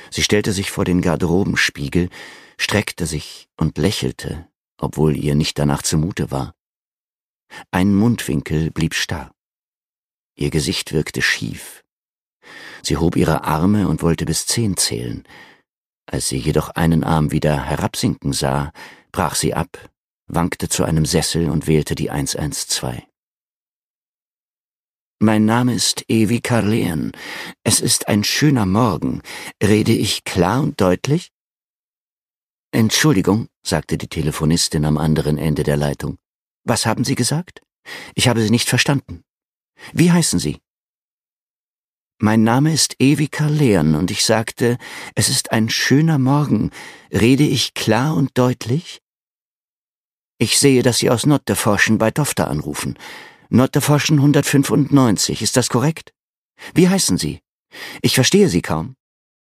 Sie stellte sich vor den Garderobenspiegel, streckte sich und lächelte, obwohl ihr nicht danach zumute war. Ein Mundwinkel blieb starr. Ihr Gesicht wirkte schief. Sie hob ihre Arme und wollte bis 10 zählen. Als sie jedoch einen Arm wieder herabsinken sah, brach sie ab, wankte zu einem Sessel und wählte die 112. »Mein Name ist Evi Carleon. Es ist ein schöner Morgen. Rede ich klar und deutlich?« »Entschuldigung«, sagte die Telefonistin am anderen Ende der Leitung. »Was haben Sie gesagt? Ich habe Sie nicht verstanden. Wie heißen Sie?« »Mein Name ist Evi Carleon und ich sagte, es ist ein schöner Morgen. Rede ich klar und deutlich?« »Ich sehe, dass Sie aus Notterforschen bei Tofta anrufen. Notterforschen 195, ist das korrekt? Wie heißen Sie? Ich verstehe Sie kaum.«